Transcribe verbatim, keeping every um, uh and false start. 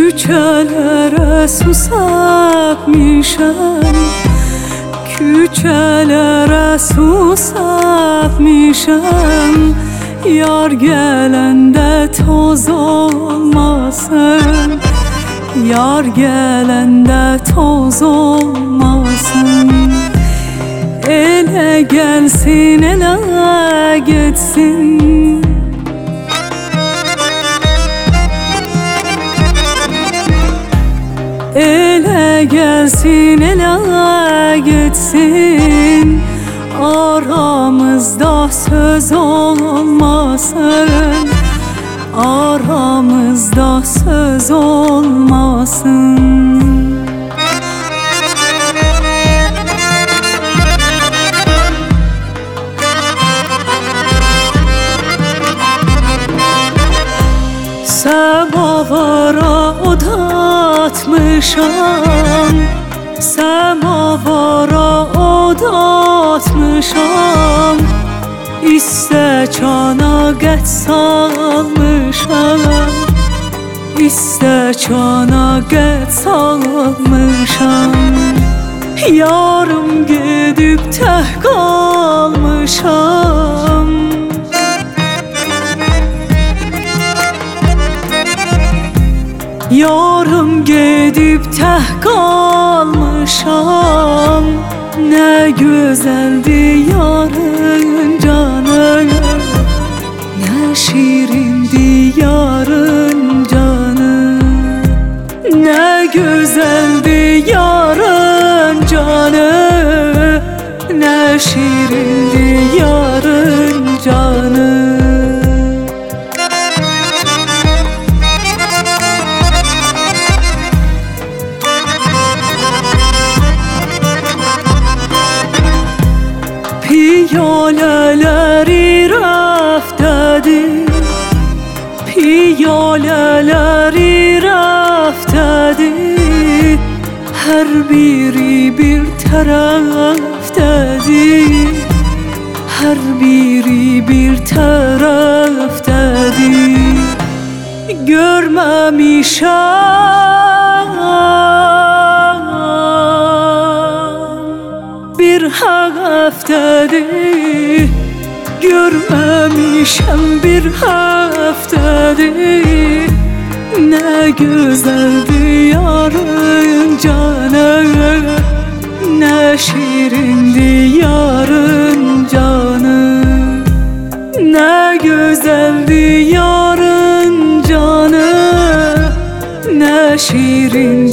Küçelere susapmışam, küçelere susapmışam. Yar gelende toz olmasın, yar gelende toz olmasın. Ele gelsin, ele gitsin. Ele gelsin, ele gitsin. Aramızda söz olmasın, aramızda söz olmasın. Semavara odatmışam, semavara odatmışam. İste çana geç salmışam, iste çana geç salmışam. Yarım gidip teh kalmışam. Yarım gidip teh kalmışam. Ne güzeldi yarın canı, ne şirindi yarın canı. Ne güzeldi yarın canı, ne şirindi yarın canı. Piyaleleri raftedir, piyaleleri raftedir. Her biri bir taraftedir, her biri bir taraftedir. Görmemişem bir haftadır, görmemişem bir haftadır. Ne güzeldi yarın canı, ne şirindi yarın canı. Ne güzeldi yarın canı, ne şirin